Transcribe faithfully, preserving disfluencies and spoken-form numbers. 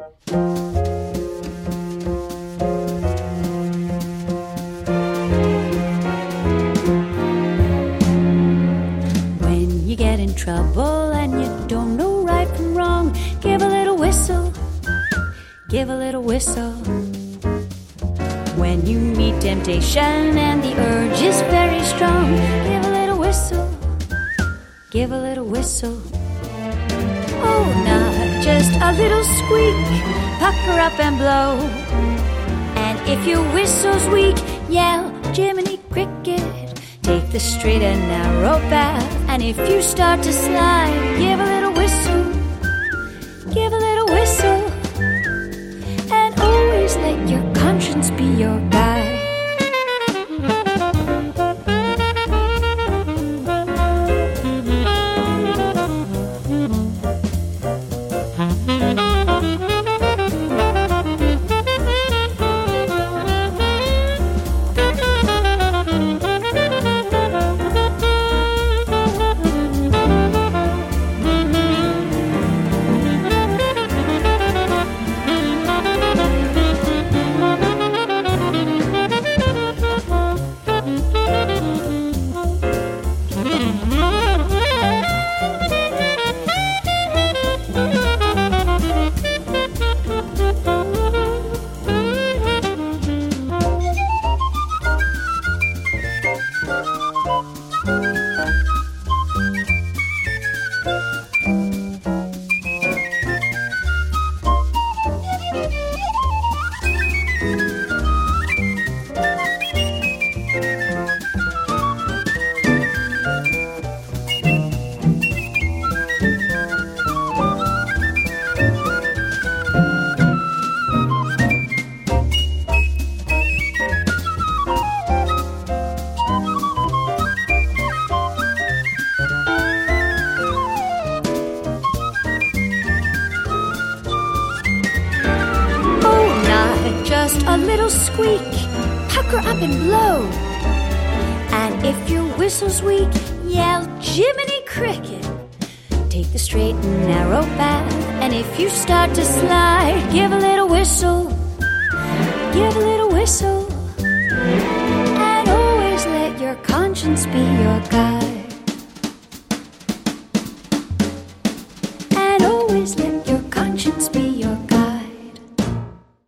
When you get in trouble and you don't know right from wrong, give a little whistle, give a little whistle. When you meet temptation and the urge is very strong, give a little whistle, give a little whistle. Oh, not just a little squeak, pucker up and blow. And if your whistle's weak, yell Jiminy Cricket. Take the straight and narrow path, and if you start to slide, give a little whistle, give a little whistle. And always let your conscience be your guide. Just a little squeak, pucker up and blow. And if your whistle's weak, yell Jiminy Cricket. Take the straight and narrow path, and if you start to slide, give a little whistle, give a little whistle.